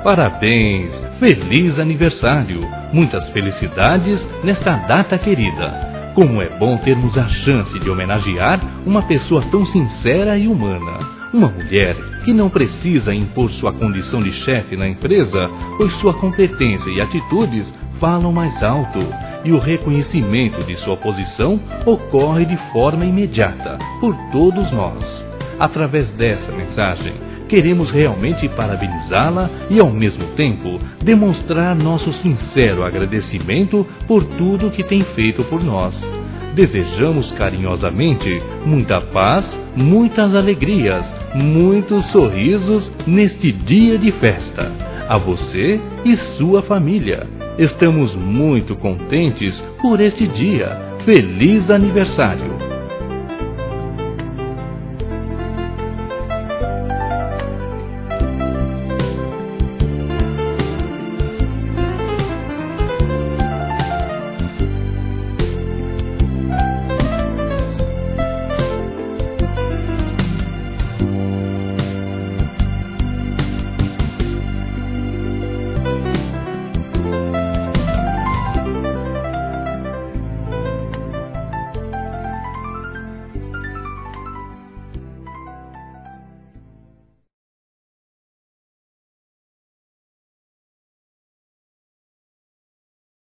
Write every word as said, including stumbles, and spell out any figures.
Parabéns, feliz aniversário, muitas felicidades nesta data querida. Como é bom termos a chance de homenagear uma pessoa tão sincera e humana. Uma mulher que não precisa impor sua condição de chefe na empresa, pois sua competência e atitudes falam mais alto. E o reconhecimento de sua posição ocorre de forma imediata por todos nós. Através dessa mensagem, queremos realmente parabenizá-la e, ao mesmo tempo, demonstrar nosso sincero agradecimento por tudo que tem feito por nós. Desejamos carinhosamente muita paz, muitas alegrias, muitos sorrisos neste dia de festa. A você e sua família. Estamos muito contentes por este dia. Feliz aniversário!